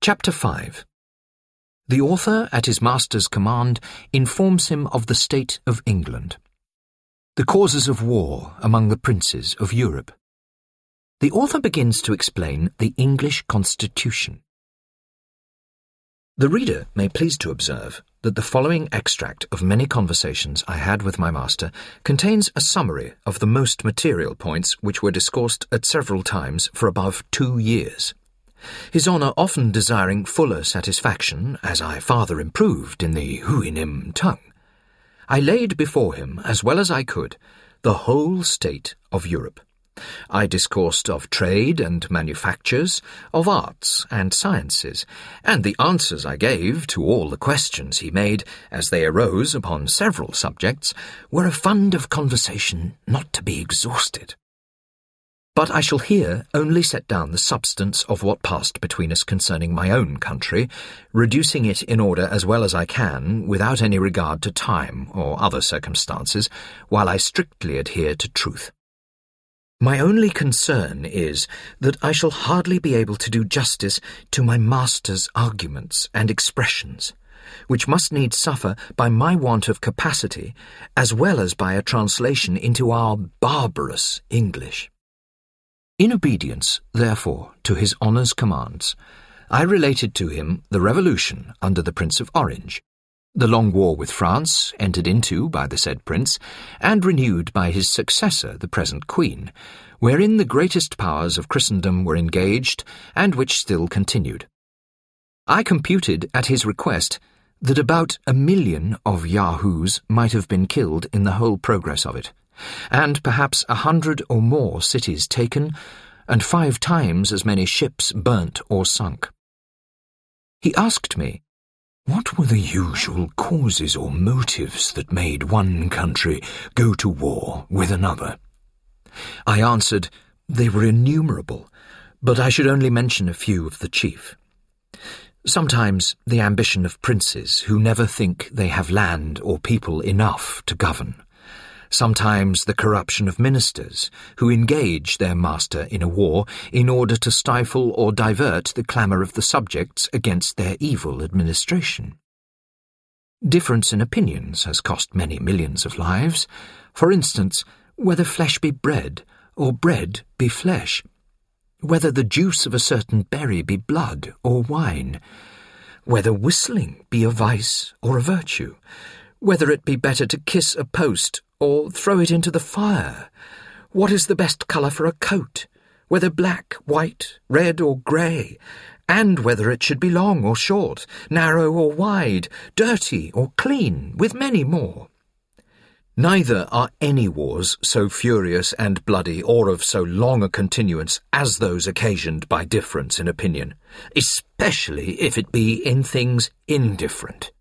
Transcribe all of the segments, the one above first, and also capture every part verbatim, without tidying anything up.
Chapter five. The author, at his master's command, informs him of the state of England. The causes of war among the princes of Europe. The author begins to explain the English Constitution. The reader may please to observe that the following extract of many conversations I had with my master contains a summary of the most material points which were discoursed at several times for above two years. His Honour often desiring fuller satisfaction, as I farther improved in the Huinim tongue, I laid before him, as well as I could, the whole state of Europe. I discoursed of trade and manufactures, of arts and sciences, and the answers I gave to all the questions he made, as they arose upon several subjects, were a fund of conversation not to be exhausted. But I shall here only set down the substance of what passed between us concerning my own country, reducing it in order as well as I can, without any regard to time or other circumstances, while I strictly adhere to truth. My only concern is that I shall hardly be able to do justice to my master's arguments and expressions, which must needs suffer by my want of capacity, as well as by a translation into our barbarous English. In obedience, therefore, to his Honour's commands, I related to him the revolution under the Prince of Orange, the long war with France, entered into by the said prince, and renewed by his successor, the present Queen, wherein the greatest powers of Christendom were engaged, and which still continued. I computed, at his request, that about a million of Yahoos might have been killed in the whole progress of it, and perhaps a hundred or more cities taken, and five times as many ships burnt or sunk. He asked me, what were the usual causes or motives that made one country go to war with another? I answered, they were innumerable, but I should only mention a few of the chief. Sometimes the ambition of princes who never think they have land or people enough to govern. Sometimes the corruption of ministers, who engage their master in a war in order to stifle or divert the clamour of the subjects against their evil administration. Difference in opinions has cost many millions of lives. For instance, whether flesh be bread, or bread be flesh. Whether the juice of a certain berry be blood or wine. Whether whistling be a vice or a virtue. Whether it be better to kiss a post or throw it into the fire. What is the best colour for a coat, whether black, white, red or grey, and whether it should be long or short, narrow or wide, dirty or clean, with many more. Neither are any wars so furious and bloody or of so long a continuance as those occasioned by difference in opinion, especially if it be in things indifferent.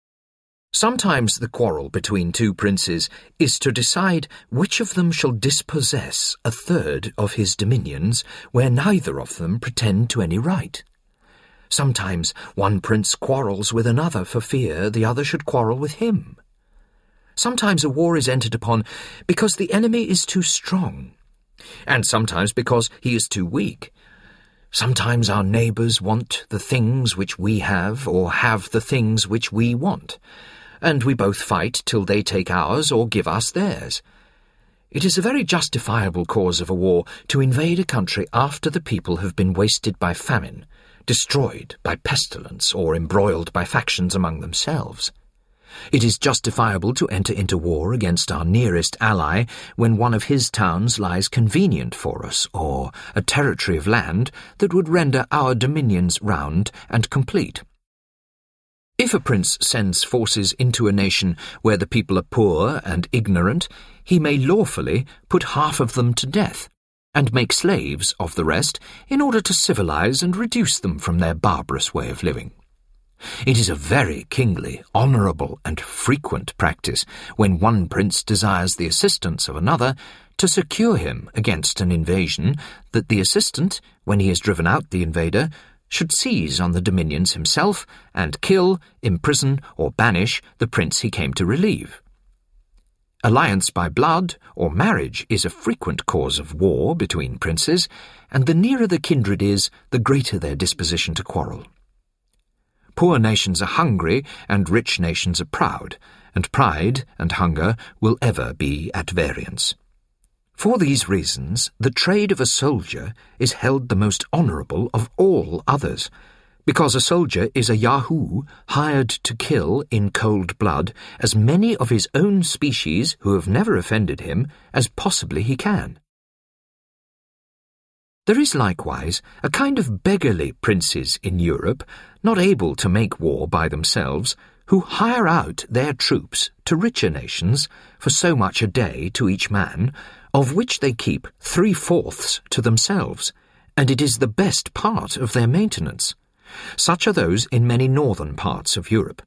Sometimes the quarrel between two princes is to decide which of them shall dispossess a third of his dominions, where neither of them pretend to any right. Sometimes one prince quarrels with another for fear the other should quarrel with him. Sometimes a war is entered upon because the enemy is too strong, and sometimes because he is too weak. Sometimes our neighbours want the things which we have, or have the things which we want, and we both fight till they take ours or give us theirs. It is a very justifiable cause of a war to invade a country after the people have been wasted by famine, destroyed by pestilence, or embroiled by factions among themselves. It is justifiable to enter into war against our nearest ally when one of his towns lies convenient for us, or a territory of land that would render our dominions round and complete. If a prince sends forces into a nation where the people are poor and ignorant, he may lawfully put half of them to death, and make slaves of the rest in order to civilize and reduce them from their barbarous way of living. It is a very kingly, honourable, and frequent practice, when one prince desires the assistance of another, to secure him against an invasion, that the assistant, when he has driven out the invader, should seize on the dominions himself, and kill, imprison, or banish the prince he came to relieve. Alliance by blood or marriage is a frequent cause of war between princes, and the nearer the kindred is, the greater their disposition to quarrel. Poor nations are hungry, and rich nations are proud, and pride and hunger will ever be at variance. For these reasons, the trade of a soldier is held the most honourable of all others, because a soldier is a Yahoo hired to kill in cold blood as many of his own species who have never offended him as possibly he can. There is likewise a kind of beggarly princes in Europe, not able to make war by themselves, who hire out their troops to richer nations for so much a day to each man, of which they keep three-fourths to themselves, and it is the best part of their maintenance. Such are those in many northern parts of Europe.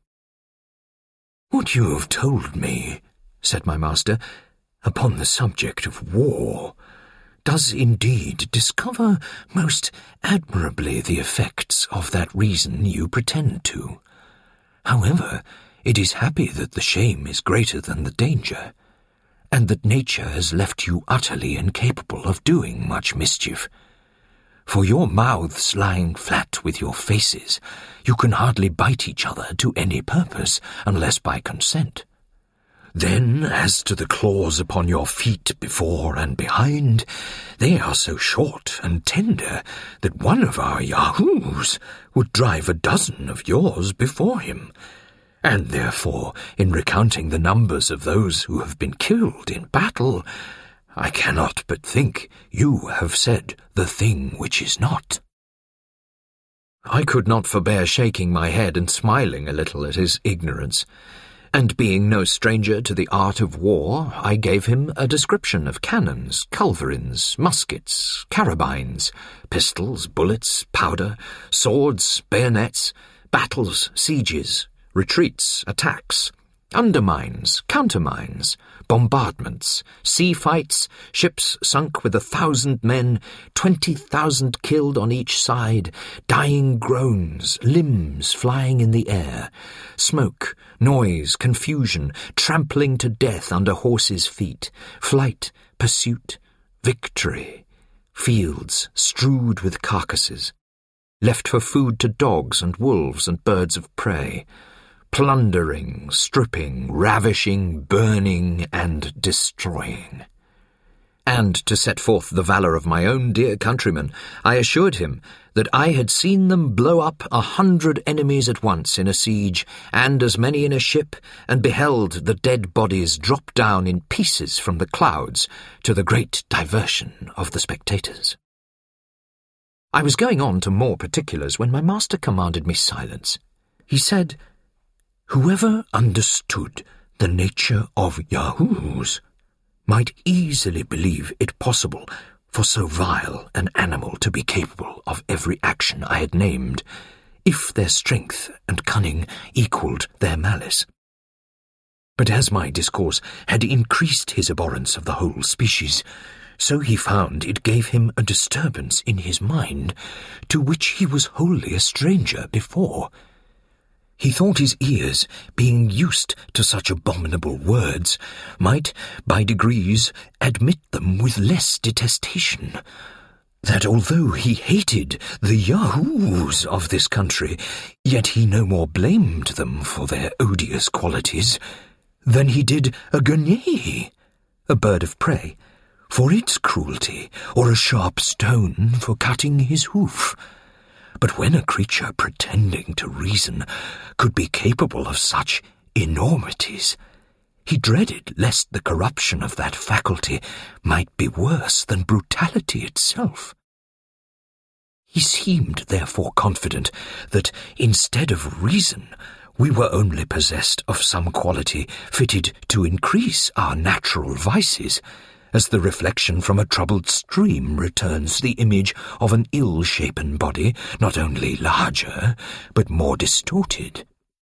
"What you have told me," said my master, "upon the subject of war, does indeed discover most admirably the effects of that reason you pretend to. However, it is happy that the shame is greater than the danger, and that nature has left you utterly incapable of doing much mischief. For your mouths lying flat with your faces, you can hardly bite each other to any purpose, unless by consent. Then, as to the claws upon your feet before and behind, they are so short and tender that one of our Yahoos would drive a dozen of yours before him, and therefore, in recounting the numbers of those who have been killed in battle, I cannot but think you have said the thing which is not." I could not forbear shaking my head and smiling a little at his ignorance, and being no stranger to the art of war, I gave him a description of cannons, culverins, muskets, carabines, pistols, bullets, powder, swords, bayonets, battles, sieges, retreats, attacks, undermines, countermines, bombardments, sea fights, ships sunk with a thousand men, twenty thousand killed on each side, dying groans, limbs flying in the air, smoke, noise, confusion, trampling to death under horses' feet, flight, pursuit, victory, fields strewed with carcasses, left for food to dogs and wolves and birds of prey, plundering, stripping, ravishing, burning, and destroying. And to set forth the valour of my own dear countrymen, I assured him that I had seen them blow up a hundred enemies at once in a siege, and as many in a ship, and beheld the dead bodies drop down in pieces from the clouds, to the great diversion of the spectators. I was going on to more particulars when my master commanded me silence. He said, "Whoever understood the nature of Yahoos might easily believe it possible for so vile an animal to be capable of every action I had named, if their strength and cunning equalled their malice. But as my discourse had increased his abhorrence of the whole species, so he found it gave him a disturbance in his mind, to which he was wholly a stranger before. He thought his ears, being used to such abominable words, might, by degrees, admit them with less detestation, that although he hated the Yahoos of this country, yet he no more blamed them for their odious qualities than he did a guenille, a bird of prey, for its cruelty, or a sharp stone for cutting his hoof. But when a creature pretending to reason could be capable of such enormities, he dreaded lest the corruption of that faculty might be worse than brutality itself. He seemed therefore confident that, instead of reason, we were only possessed of some quality fitted to increase our natural vices, as the reflection from a troubled stream returns the image of an ill-shapen body, not only larger, but more distorted.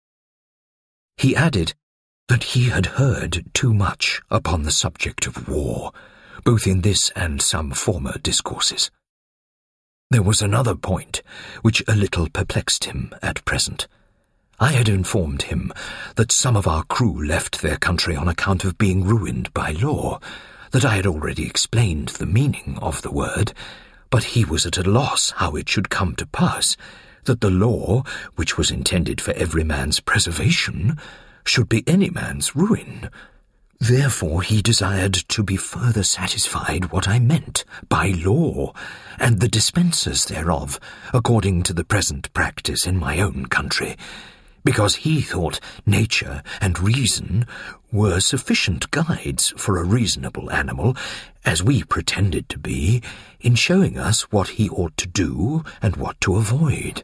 He added that he had heard too much upon the subject of war, both in this and some former discourses. There was another point which a little perplexed him at present. I had informed him that some of our crew left their country on account of being ruined by law, that I had already explained the meaning of the word, but he was at a loss how it should come to pass, that the law, which was intended for every man's preservation, should be any man's ruin. Therefore he desired to be further satisfied what I meant by law, and the dispensers thereof, according to the present practice in my own country, because he thought nature and reason were sufficient guides for a reasonable animal, as we pretended to be, in showing us what he ought to do and what to avoid.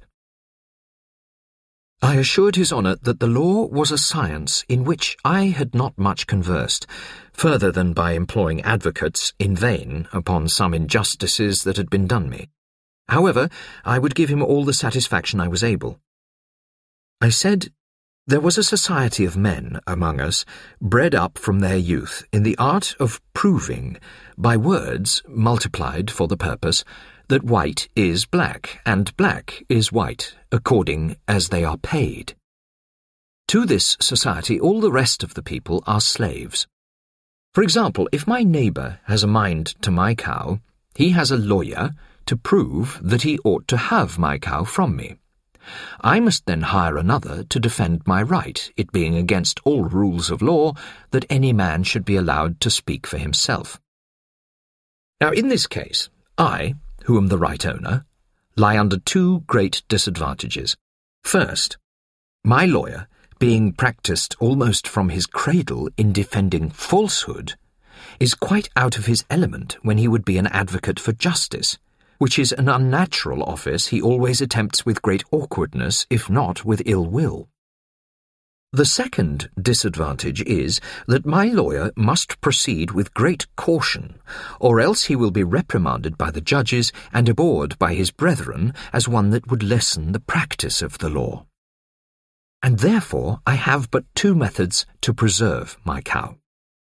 I assured His Honour that the law was a science in which I had not much conversed, further than by employing advocates in vain upon some injustices that had been done me. However, I would give him all the satisfaction I was able. I said, there was a society of men among us, bred up from their youth in the art of proving, by words multiplied for the purpose, that white is black, and black is white, according as they are paid. To this society all the rest of the people are slaves. For example, if my neighbour has a mind to my cow, he has a lawyer to prove that he ought to have my cow from me. I must then hire another to defend my right, it being against all rules of law that any man should be allowed to speak for himself. Now, in this case, I, who am the right owner, lie under two great disadvantages. First, my lawyer, being practised almost from his cradle in defending falsehood, is quite out of his element when he would be an advocate for justice, which is an unnatural office he always attempts with great awkwardness, if not with ill will. The second disadvantage is that my lawyer must proceed with great caution, or else he will be reprimanded by the judges and abhorred by his brethren as one that would lessen the practice of the law. And therefore I have but two methods to preserve my cow.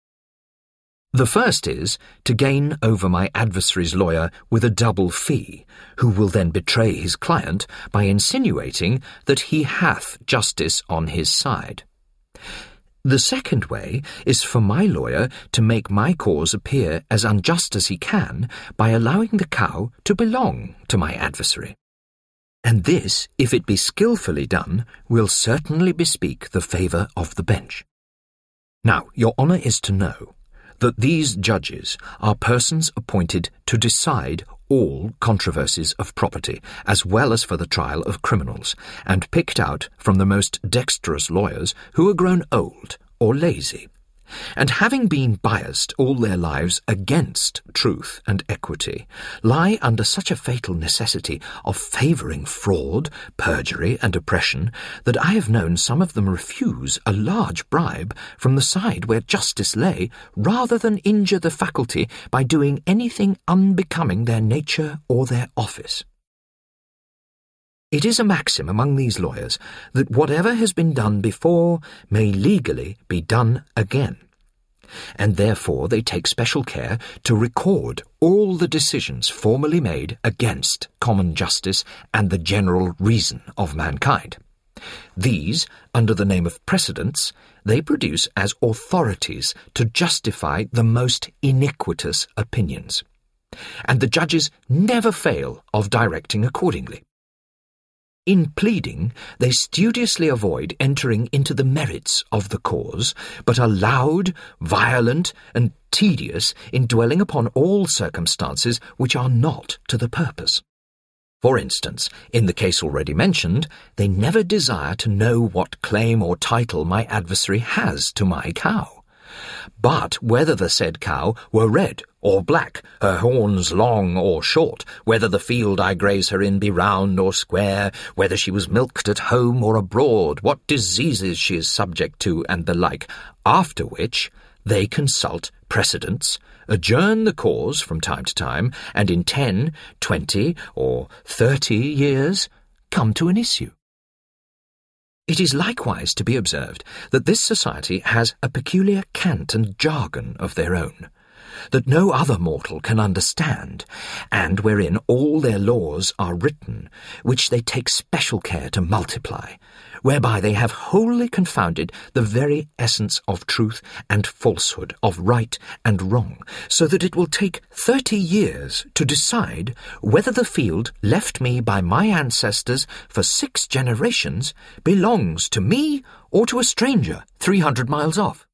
The first is to gain over my adversary's lawyer with a double fee, who will then betray his client by insinuating that he hath justice on his side. The second way is for my lawyer to make my cause appear as unjust as he can by allowing the cow to belong to my adversary. And this, if it be skilfully done, will certainly bespeak the favour of the bench. Now, your honour is to know that these judges are persons appointed to decide all controversies of property, as well as for the trial of criminals, and picked out from the most dexterous lawyers who are grown old or lazy, and having been biased all their lives against truth and equity, lie under such a fatal necessity of favouring fraud, perjury, and oppression, that I have known some of them refuse a large bribe from the side where justice lay, rather than injure the faculty by doing anything unbecoming their nature or their office. It is a maxim among these lawyers that whatever has been done before may legally be done again, and therefore they take special care to record all the decisions formerly made against common justice and the general reason of mankind. These, under the name of precedents, they produce as authorities to justify the most iniquitous opinions, and the judges never fail of directing accordingly. In pleading, they studiously avoid entering into the merits of the cause, but are loud, violent, and tedious in dwelling upon all circumstances which are not to the purpose. For instance, in the case already mentioned, they never desire to know what claim or title my adversary has to my cow, but whether the said cow were red or black, her horns long or short, whether the field I graze her in be round or square, whether she was milked at home or abroad, what diseases she is subject to, and the like, after which they consult precedents, adjourn the cause from time to time, and in ten, twenty, or thirty years come to an issue. It is likewise to be observed that this society has a peculiar cant and jargon of their own, that no other mortal can understand, and wherein all their laws are written, which they take special care to multiply, whereby they have wholly confounded the very essence of truth and falsehood, of right and wrong, so that it will take thirty years to decide whether the field left me by my ancestors for six generations belongs to me or to a stranger three hundred miles off.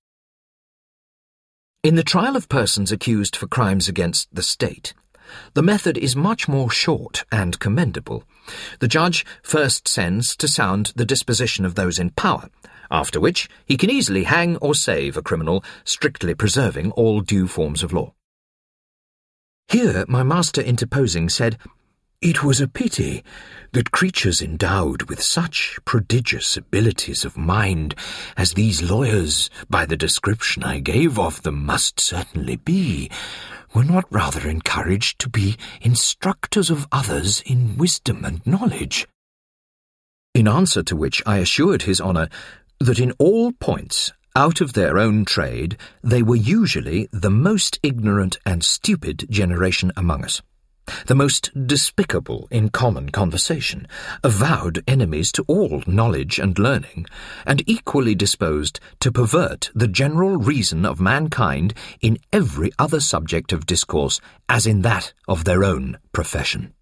In the trial of persons accused for crimes against the state, the method is much more short and commendable. The judge first sends to sound the disposition of those in power, after which he can easily hang or save a criminal, strictly preserving all due forms of law. Here my master interposing said, "It was a pity that creatures endowed with such prodigious abilities of mind as these lawyers, by the description I gave of them, must certainly be, were not rather encouraged to be instructors of others in wisdom and knowledge." In answer to which I assured his honour that in all points out of their own trade they were usually the most ignorant and stupid generation among us, the most despicable in common conversation, avowed enemies to all knowledge and learning, and equally disposed to pervert the general reason of mankind in every other subject of discourse as in that of their own profession.